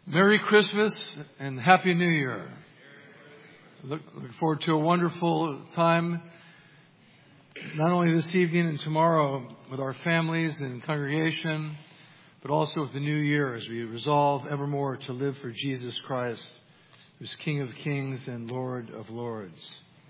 Merry Christmas and Happy New Year. Look forward to a wonderful time, not only this evening and tomorrow with our families and congregation, but also with the new year as we resolve evermore to live for Jesus Christ, who's King of Kings and Lord of Lords.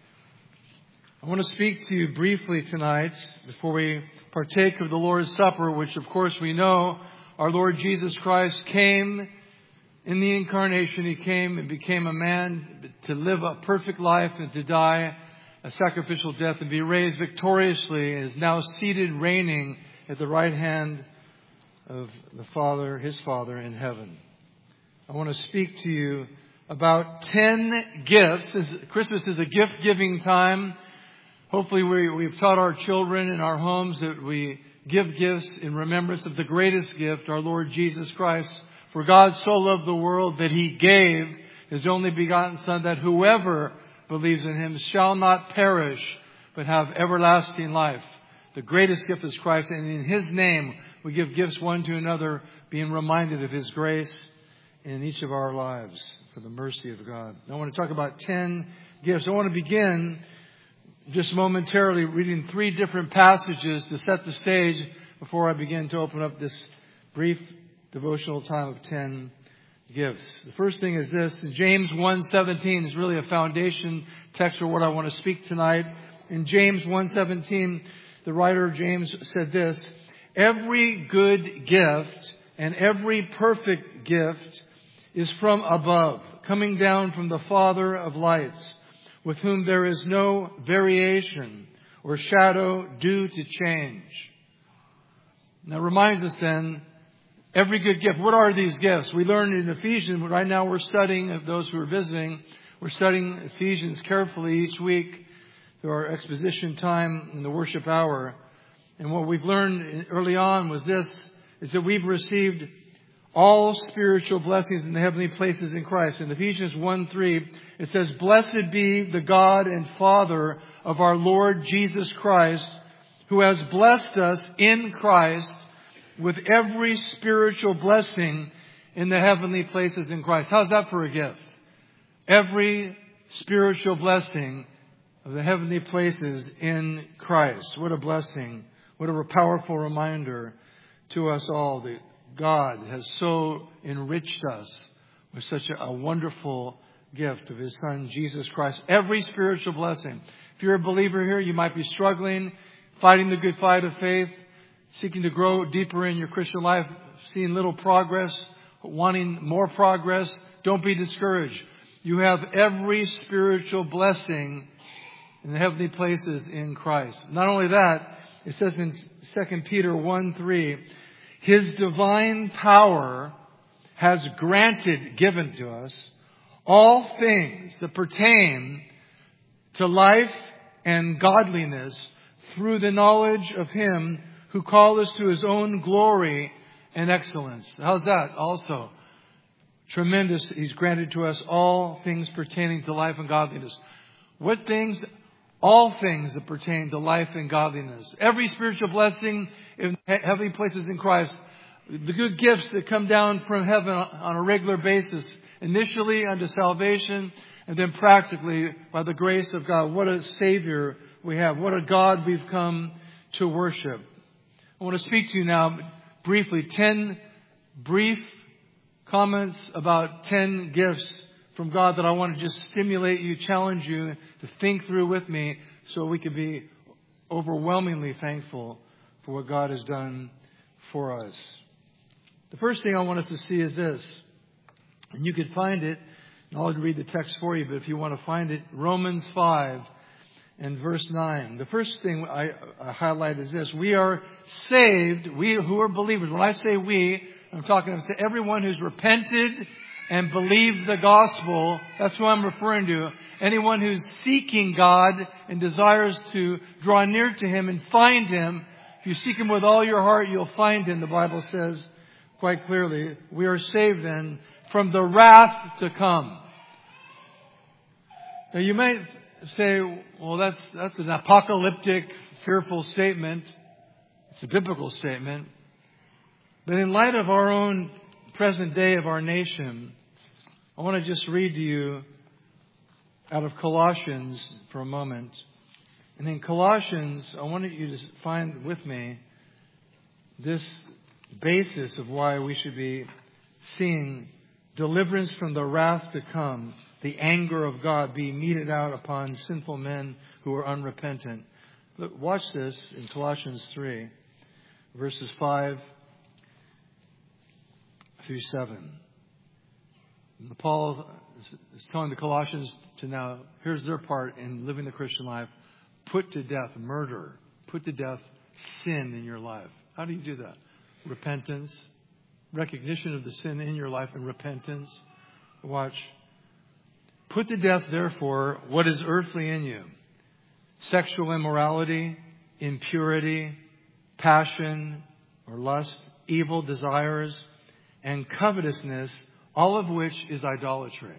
I want to speak to you briefly tonight before we partake of the Lord's Supper, which of course we know our Lord Jesus Christ came in the incarnation. He came and became a man to live a perfect life and to die a sacrificial death and be raised victoriously and is now seated reigning at the right hand of the Father, his Father in heaven. I want to speak to you about 10 gifts. Christmas is a gift-giving time. Hopefully we've taught our children in our homes that we give gifts in remembrance of the greatest gift, our Lord Jesus Christ. For God so loved the world that He gave His only begotten Son, that whoever believes in Him shall not perish, but have everlasting life. The greatest gift is Christ, and in His name we give gifts one to another, being reminded of His grace in each of our lives for the mercy of God. I want to talk about 10 gifts. I want to begin just momentarily reading 3 different passages to set the stage before I begin to open up this brief devotional time of 10 gifts. The first thing is this. James 1:17 is really a foundation text for what I want to speak tonight. In James 1:17, the writer of James said this: "Every good gift and every perfect gift is from above, coming down from the Father of lights, with whom there is no variation or shadow due to change." Now it reminds us then, every good gift. What are these gifts? We learned in Ephesians. Right now we're studying, of those who are visiting, we're studying Ephesians carefully each week through our exposition time in the worship hour. And what we've learned early on was this, is that we've received all spiritual blessings in the heavenly places in Christ. In Ephesians 1:3, it says, "Blessed be the God and Father of our Lord Jesus Christ, who has blessed us in Christ with every spiritual blessing in the heavenly places in Christ." How's that for a gift? Every spiritual blessing of the heavenly places in Christ. What a blessing. What a powerful reminder to us all that God has so enriched us with such a wonderful gift of His Son, Jesus Christ. Every spiritual blessing. If you're a believer here, you might be struggling, fighting the good fight of faith, seeking to grow deeper in your Christian life, seeing little progress, wanting more progress. Don't be discouraged. You have every spiritual blessing in the heavenly places in Christ. Not only that, it says in 2 Peter 1:3, "His divine power has given to us all things that pertain to life and godliness through the knowledge of Him who called us to His own glory and excellence." How's that? Also tremendous. He's granted to us all things pertaining to life and godliness. What things? All things that pertain to life and godliness. Every spiritual blessing in heavenly places in Christ. The good gifts that come down from heaven on a regular basis. Initially unto salvation, and then practically by the grace of God. What a Savior we have. What a God we've come to worship. I want to speak to you now briefly, 10 brief comments about 10 gifts from God that I want to just stimulate you, challenge you to think through with me so we can be overwhelmingly thankful for what God has done for us. The first thing I want us to see is this, and you could find it, and I'll read the text for you, but if you want to find it, Romans 5 and verse 9. The first thing I highlight is this: we are saved, we who are believers. When I say we, I'm talking to everyone who's repented and believed the gospel. That's who I'm referring to. Anyone who's seeking God and desires to draw near to Him and find Him. If you seek Him with all your heart, you'll find Him, the Bible says quite clearly. We are saved then from the wrath to come. Now you might say, well, that's an apocalyptic, fearful statement. It's a biblical statement. But in light of our own present day of our nation, I want to just read to you out of Colossians for a moment. And in Colossians, I wanted you to find with me this basis of why we should be seeing deliverance from the wrath to come, the anger of God be meted out upon sinful men who are unrepentant. Look, watch this in Colossians 3, verses 5 through 7. Paul is telling the Colossians to now, here's their part in living the Christian life. Put to death murder. Put to death sin in your life. How do you do that? Repentance. Recognition of the sin in your life and repentance. Watch. Put to death, therefore, what is earthly in you. Sexual immorality, impurity, passion or lust, evil desires, and covetousness, all of which is idolatry.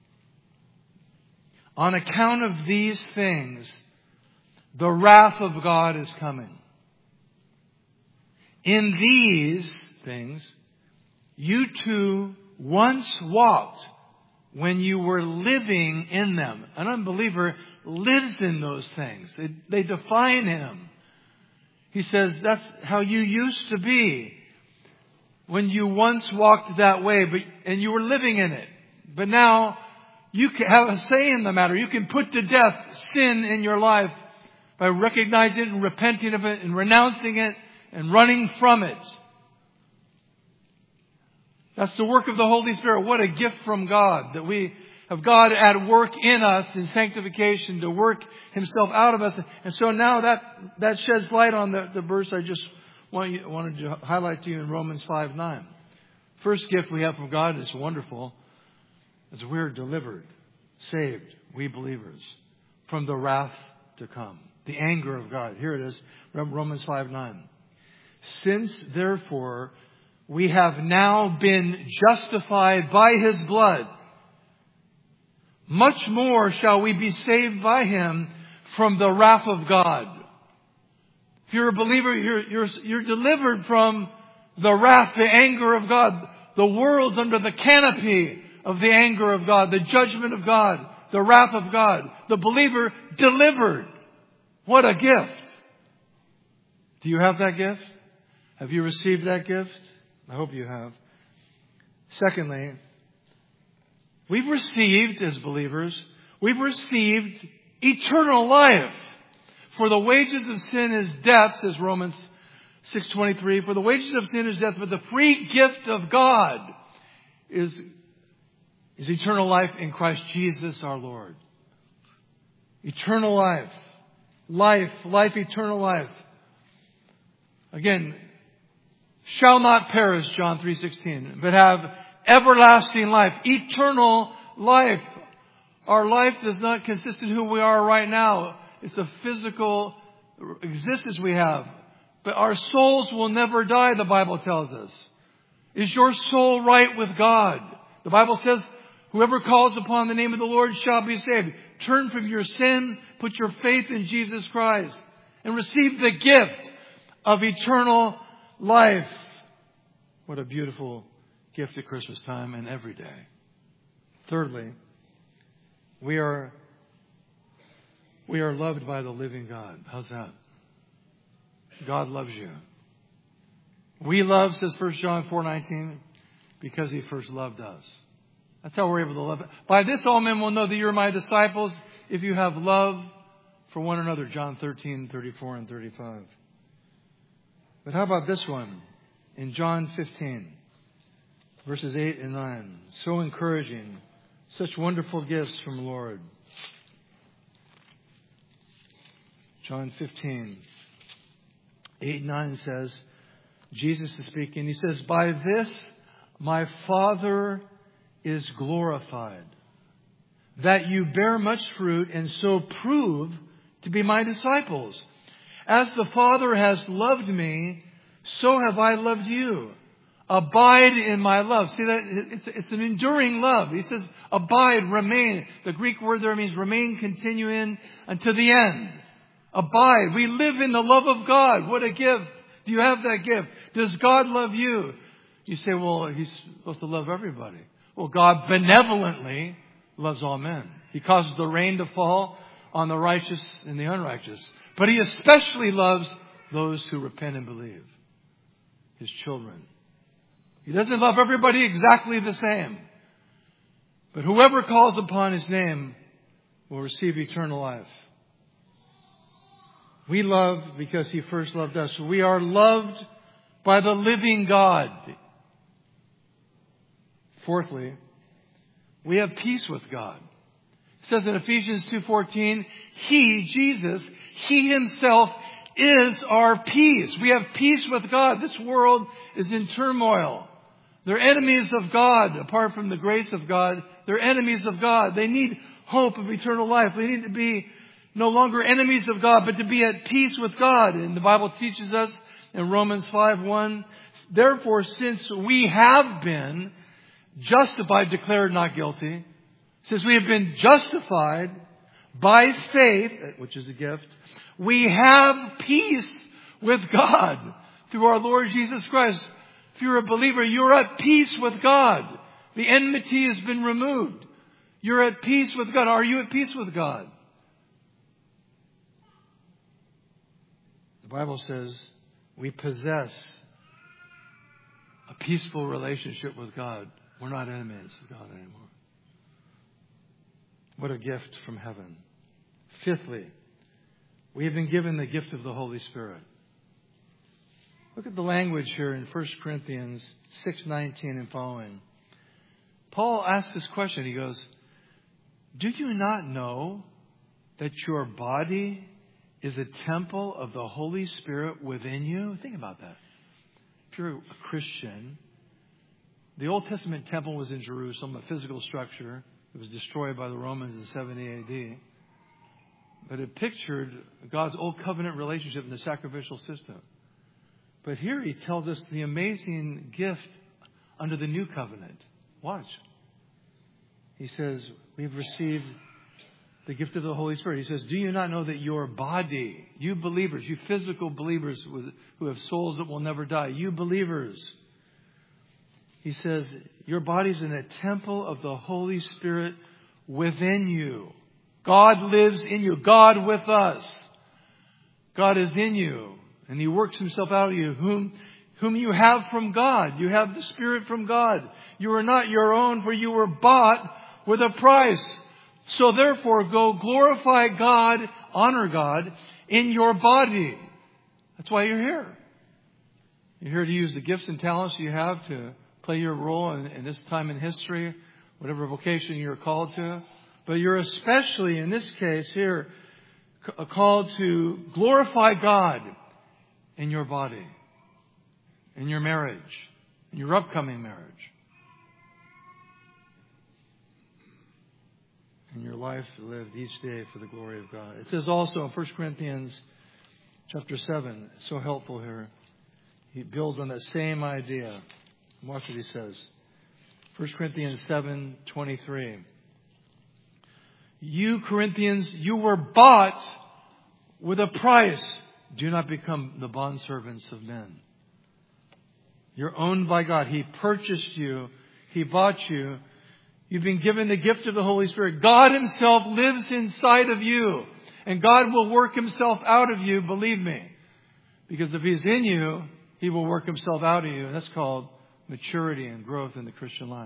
On account of these things, the wrath of God is coming. In these things, you too once walked when you were living in them. An unbeliever lives in those things. They define him. He says that's how you used to be when you once walked that way, and you were living in it. But now you can have a say in the matter. You can put to death sin in your life by recognizing it and repenting of it and renouncing it and running from it. That's the work of the Holy Spirit. What a gift from God that we have God at work in us in sanctification to work Himself out of us. And so now that sheds light on the verse I just wanted to highlight to you in Romans 5:9. First gift we have from God is wonderful, is we're delivered, saved, we believers, from the wrath to come, the anger of God. Here it is, Romans 5:9. Since therefore we have now been justified by His blood, much more shall we be saved by Him from the wrath of God. If you're a believer, you're delivered from the wrath, the anger of God. The world's under the canopy of the anger of God, the judgment of God, the wrath of God. The believer delivered. What a gift. Do you have that gift? Have you received that gift? I hope you have. Secondly, we've received, as believers, we've received eternal life. For the wages of sin is death, says Romans 6:23. For the wages of sin is death, but the free gift of God is eternal life in Christ Jesus our Lord. Eternal life. Life, eternal life. Again, shall not perish, John 3:16, but have everlasting life, eternal life. Our life does not consist in who we are right now. It's a physical existence we have. But our souls will never die, the Bible tells us. Is your soul right with God? The Bible says, whoever calls upon the name of the Lord shall be saved. Turn from your sin, put your faith in Jesus Christ, and receive the gift of eternal life. What a beautiful gift at Christmas time and every day. Thirdly, we are loved by the living God. How's that? God loves you. We love, says 1 John 4:19, because He first loved us. That's how we're able to love. By this all men will know that you're my disciples if you have love for one another. John 13:34 and 35. But how about this one? In John 15, verses 8 and 9. So encouraging. Such wonderful gifts from the Lord. John 15, 8 and 9 says, Jesus is speaking. He says, by this my Father is glorified, that you bear much fruit and so prove to be my disciples. As the Father has loved me, so have I loved you. Abide in my love. See that? It's an enduring love. He says, abide, remain. The Greek word there means remain, continue in until the end. Abide. We live in the love of God. What a gift. Do you have that gift? Does God love you? You say, well, He's supposed to love everybody. Well, God benevolently loves all men. He causes the rain to fall on the righteous and the unrighteous. But He especially loves those who repent and believe. His children. He doesn't love everybody exactly the same. But whoever calls upon His name will receive eternal life. We love because He first loved us. We are loved by the living God. Fourthly, we have peace with God. It says in Ephesians 2:14, He, Jesus, He Himself is our peace. We have peace with God. This world is in turmoil. They're enemies of God. Apart from the grace of God, they're enemies of God. They need hope of eternal life. They need to be no longer enemies of God, but to be at peace with God. And the Bible teaches us in Romans 5:1, therefore, since we have been justified, declared not guilty, since we have been justified by faith, which is a gift, we have peace with God through our Lord Jesus Christ. If you're a believer, you're at peace with God. The enmity has been removed. You're at peace with God. Are you at peace with God? The Bible says we possess a peaceful relationship with God. We're not enemies of God anymore. What a gift from heaven. Fifthly, we have been given the gift of the Holy Spirit. Look at the language here in 1 Corinthians 6:19 and following. Paul asks this question. He goes, do you not know that your body is a temple of the Holy Spirit within you? Think about that. If you're a Christian, the Old Testament temple was in Jerusalem, a physical structure. It was destroyed by the Romans in 70 A.D. But it pictured God's old covenant relationship in the sacrificial system. But here He tells us the amazing gift under the new covenant. Watch. He says, we've received the gift of the Holy Spirit. He says, do you not know that your body, you believers, you physical believers who have souls that will never die, you believers, He says, your body's in a temple of the Holy Spirit within you. God lives in you. God with us. God is in you. And He works Himself out of you, whom you have from God. You have the Spirit from God. You are not your own, for you were bought with a price. So therefore, go glorify God, honor God in your body. That's why you're here. You're here to use the gifts and talents you have to play your role in this time in history, whatever vocation you're called to. But you're especially, in this case here, called to glorify God in your body, in your marriage, in your upcoming marriage, in your life lived each day for the glory of God. It says also in 1 Corinthians chapter 7, it's so helpful here. He builds on that same idea. Watch what he says. 1 Corinthians 7:23. You Corinthians, you were bought with a price. Do not become the bondservants of men. You're owned by God. He purchased you. He bought you. You've been given the gift of the Holy Spirit. God Himself lives inside of you. And God will work Himself out of you, believe me. Because if He's in you, He will work Himself out of you. And that's called maturity and growth in the Christian life.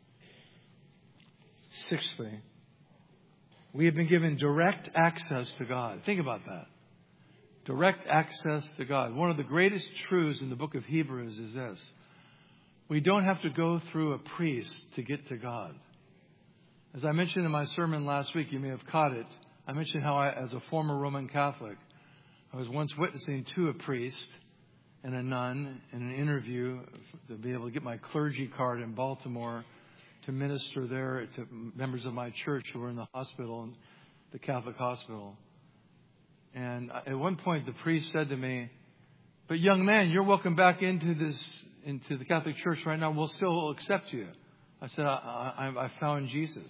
Sixthly, we have been given direct access to God. Think about that. Direct access to God. One of the greatest truths in the book of Hebrews is this. We don't have to go through a priest to get to God. As I mentioned in my sermon last week, you may have caught it. I mentioned how as a former Roman Catholic, I was once witnessing to a priest and a nun in an interview to be able to get my clergy card in Baltimore to minister there to members of my church who were in the hospital, the Catholic hospital. And at one point, the priest said to me, "But young man, you're welcome back into the Catholic Church right now. We'll still accept you." I said, "I found Jesus.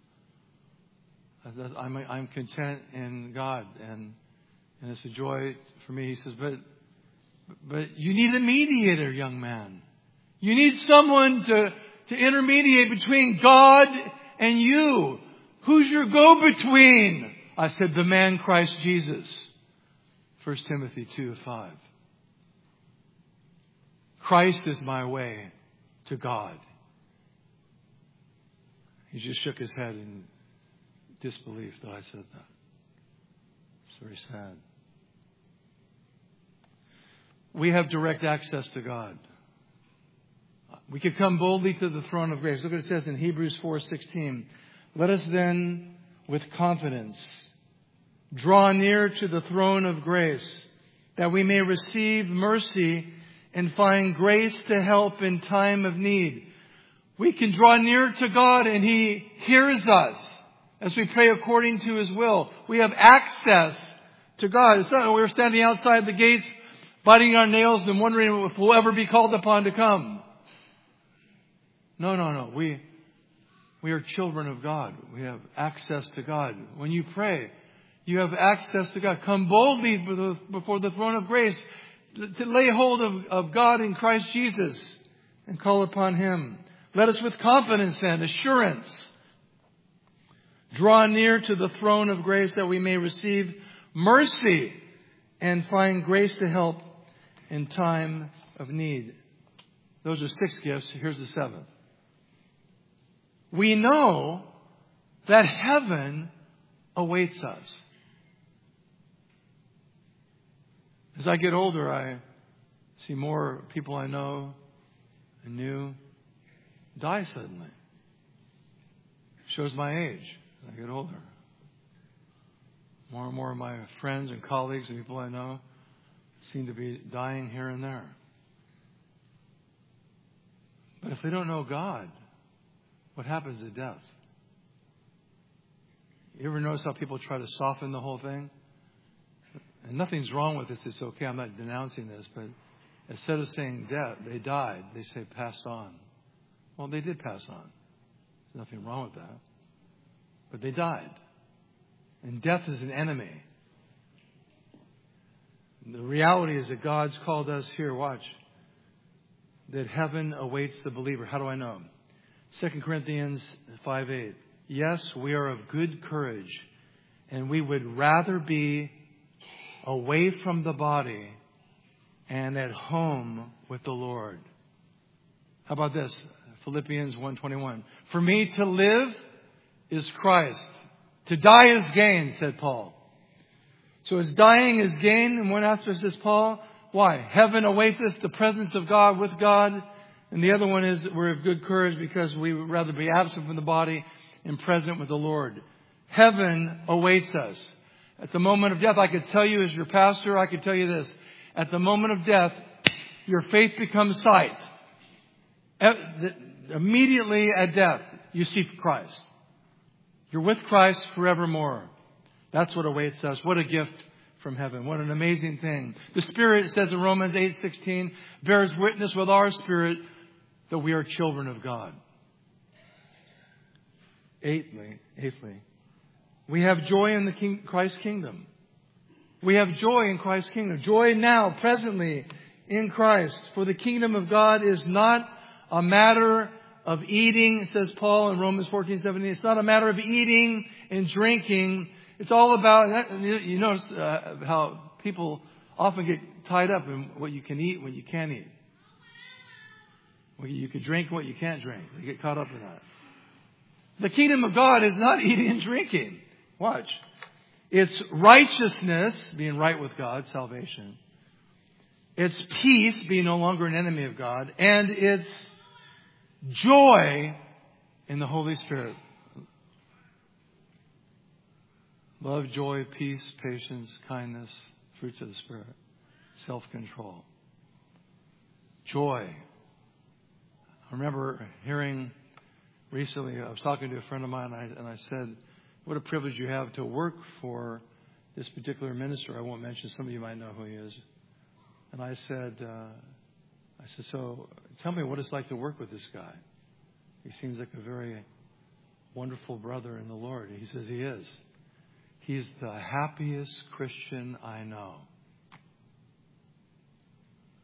I'm content in God, and it's a joy for me." He says, "But you need a mediator, young man. You need someone to intermediate between God and you. Who's your go-between? I said, the man Christ Jesus. 1 Timothy 2:5. Christ is my way to God. He just shook his head in disbelief that I said that. It's very sad. We have direct access to God. We can come boldly to the throne of grace. Look what it says in Hebrews 4:16. Let us then, with confidence, draw near to the throne of grace, that we may receive mercy and find grace to help in time of need. We can draw near to God and He hears us as we pray according to His will. We have access to God. It's not we're standing outside the gates, biting our nails and wondering if we'll ever be called upon to come. No. We are children of God. We have access to God. When you pray, you have access to God. Come boldly before the throne of grace to lay hold of God in Christ Jesus and call upon Him. Let us with confidence and assurance draw near to the throne of grace that we may receive mercy and find grace to help in time of need. Those are 6 gifts. Here's the 7th. We know that heaven awaits us. As I get older, I see more people I know and knew die suddenly. Shows my age as I get older. More and more of my friends and colleagues and people I know seem to be dying here and there. But if they don't know God, what happens at death? You ever notice how people try to soften the whole thing? And nothing's wrong with this. It's okay. I'm not denouncing this. But instead of saying death, they died, they say passed on. Well, they did pass on. There's nothing wrong with that. But they died. And death is an enemy. The reality is that God's called us here, watch, that heaven awaits the believer. How do I know? 2 Corinthians 5:8. Yes, we are of good courage, and we would rather be away from the body and at home with the Lord. How about this? Philippians 1:21. For me to live is Christ. To die is gain, said Paul. So as dying is gain, and one after says Paul, why? Heaven awaits us, the presence of God with God. And the other one is we're of good courage because we would rather be absent from the body and present with the Lord. Heaven awaits us. At the moment of death, I could tell you as your pastor, I could tell you this. At the moment of death, your faith becomes sight. Immediately at death, you see Christ. You're with Christ forevermore. That's what awaits us. What a gift from heaven. What an amazing thing. The Spirit, it says in Romans 8:16, bears witness with our spirit that we are children of God. Eighthly, we have joy in the Christ's kingdom. We have joy in Christ's kingdom. Joy now, presently, in Christ. For the kingdom of God is not a matter of eating, says Paul in Romans 14:17. It's not a matter of eating and drinking. It's all about, you notice how people often get tied up in what you can eat, what you can't eat. What you can drink, what you can't drink. They get caught up in that. The kingdom of God is not eating and drinking. Watch. It's righteousness, being right with God, salvation. It's peace, being no longer an enemy of God. And it's joy in the Holy Spirit. Love, joy, peace, patience, kindness, fruits of the Spirit, self-control. Joy. I remember hearing recently, I was talking to a friend of mine and I said, what a privilege you have to work for this particular minister. I won't mention, some of you might know who he is. And I said, so tell me what it's like to work with this guy. He seems like a very wonderful brother in the Lord. He says he is. He's the happiest Christian I know.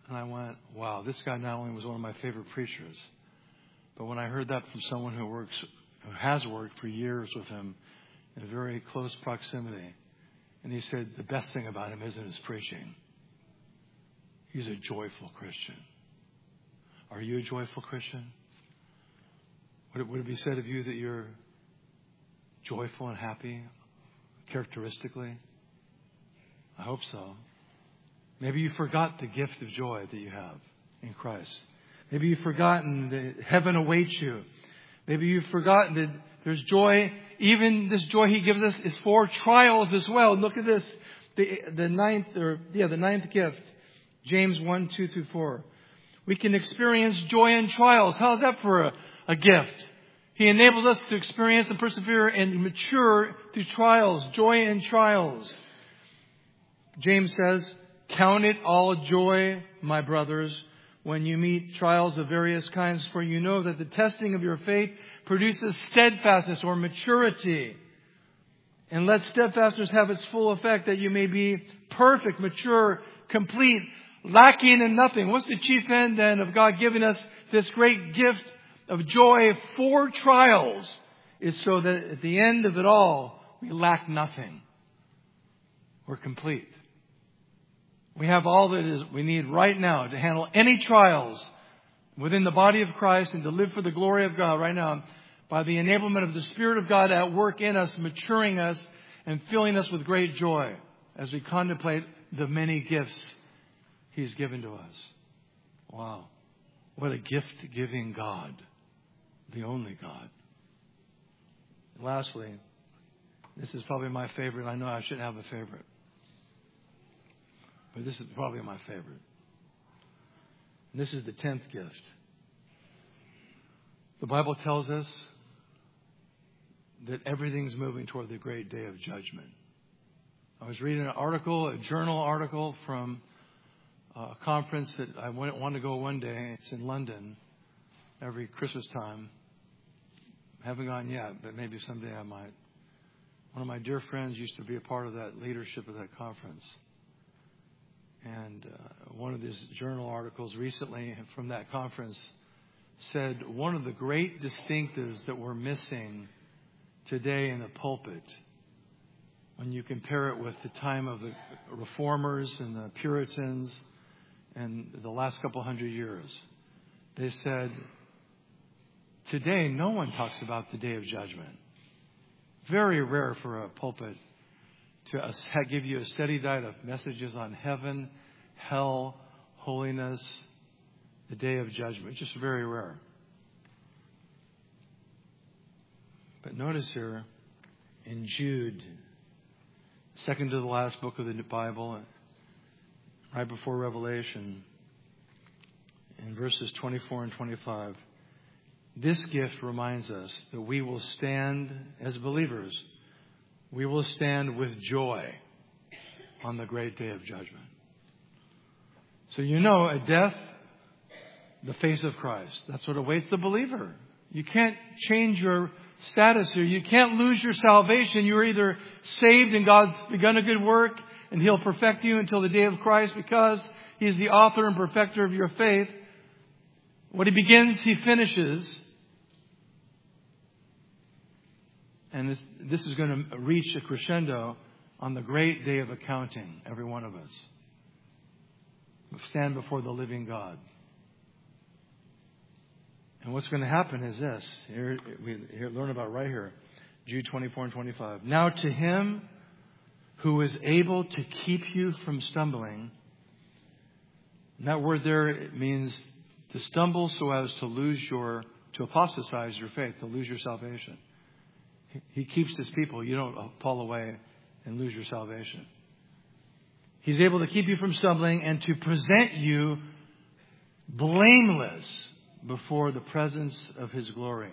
And I went, wow, this guy not only was one of my favorite preachers, but when I heard that from someone who has worked for years with him in very close proximity, and he said the best thing about him isn't his preaching. He's a joyful Christian. Are you a joyful Christian? Would it be said of you that you're joyful and happy, characteristically? I hope so. Maybe you forgot the gift of joy that you have in Christ. Maybe you've forgotten that heaven awaits you. Maybe you've forgotten that there's joy. Even this joy He gives us is for trials as well. Look at this. The ninth gift. James 1:2-4. We can experience joy in trials. How's that for a gift? He enables us to experience and persevere and mature through trials. Joy in trials. James says, count it all joy, my brothers, when you meet trials of various kinds, for you know that the testing of your faith produces steadfastness or maturity. And let steadfastness have its full effect, that you may be perfect, mature, complete, lacking in nothing. What's the chief end then of God giving us this great gift of joy for trials? Is so that at the end of it all, we lack nothing. We're complete. We have all that we need right now to handle any trials within the body of Christ and to live for the glory of God right now by the enablement of the Spirit of God at work in us, maturing us and filling us with great joy as we contemplate the many gifts He's given to us. Wow. What a gift-giving God. The only God. Lastly, this is probably my favorite. I know I shouldn't have a favorite, but this is probably my favorite. And this is the 10th gift. The Bible tells us that everything's moving toward the great day of judgment. I was reading an article, a journal article from a conference that I want to go one day. It's in London every Christmas time. I haven't gone yet, but maybe someday I might. One of my dear friends used to be a part of that leadership of that conference. And one of these journal articles recently from that conference said one of the great distinctives that we're missing today in the pulpit, when you compare it with the time of the Reformers and the Puritans and the last couple hundred years, they said, today no one talks about the day of judgment. Very rare for a pulpit to give you a steady diet of messages on heaven, hell, holiness, the day of judgment. Just very rare. But notice here in Jude, second to the last book of the Bible, right before Revelation, in verses 24 and 25, this gift reminds us that we will stand as believers. We will stand with joy on the great day of judgment. So at death, the face of Christ. That's what awaits the believer. You can't change your status here. You can't lose your salvation. You're either saved and God's begun a good work and He'll perfect you until the day of Christ because He's the author and perfecter of your faith. What He begins, He finishes. And this is going to reach a crescendo on the great day of accounting, every one of us. We'll stand before the living God. And what's going to happen is this. Here we learn about right here. Jude 24 and 25. Now to Him who is able to keep you from stumbling. And that word there, it means to stumble so as to apostatize your faith, to lose your salvation. He keeps His people. You don't fall away and lose your salvation. He's able to keep you from stumbling and to present you blameless before the presence of His glory.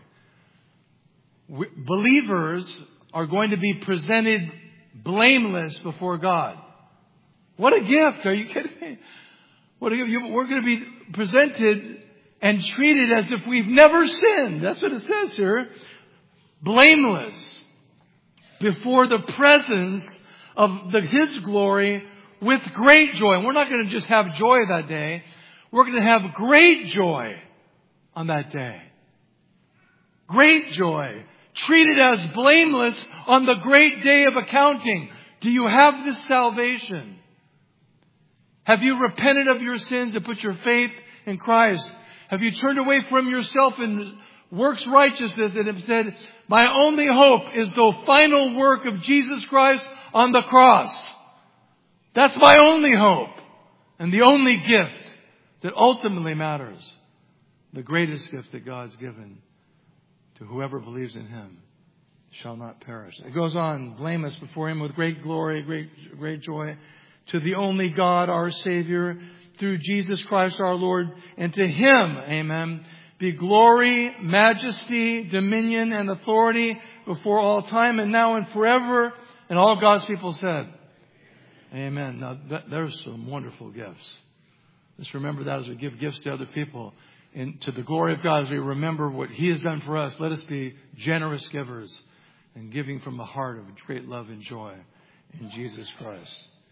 Believers are going to be presented blameless before God. What a gift. Are you kidding me? What a gift. We're going to be presented and treated as if we've never sinned. That's what it says here. Blameless before the presence of His glory with great joy. And we're not going to just have joy that day, We're going to have great joy on that day. Great joy. Treated as blameless on the great day of accounting. Do you have this salvation? Have you repented of your sins and put your faith in Christ? Have you turned away from yourself and works righteousness and have said, my only hope is the final work of Jesus Christ on the cross. That's my only hope and the only gift that ultimately matters. The greatest gift that God's given to whoever believes in Him shall not perish. It goes on, blameless before Him with great glory, great joy, to the only God, our Savior, through Jesus Christ our Lord, and to Him, amen, be glory, majesty, dominion, and authority before all time and now and forever. And all God's people said, amen. Now, there's some wonderful gifts. Let's remember that as we give gifts to other people. And to the glory of God, as we remember what He has done for us, let us be generous givers and giving from the heart of great love and joy in Jesus Christ.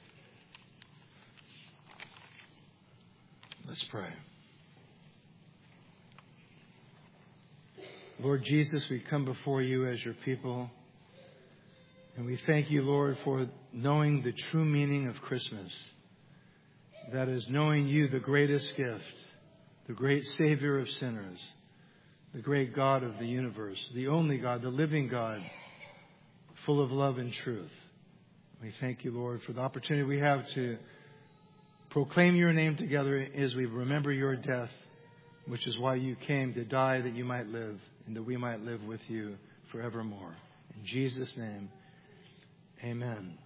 Let's pray. Lord Jesus, we come before You as Your people. And we thank You, Lord, for knowing the true meaning of Christmas. That is knowing You, the greatest gift, the great Savior of sinners, the great God of the universe, the only God, the living God, full of love and truth. We thank You, Lord, for the opportunity we have to proclaim Your name together as we remember Your death, which is why You came to die that You might live and that we might live with You forevermore. In Jesus' name, amen.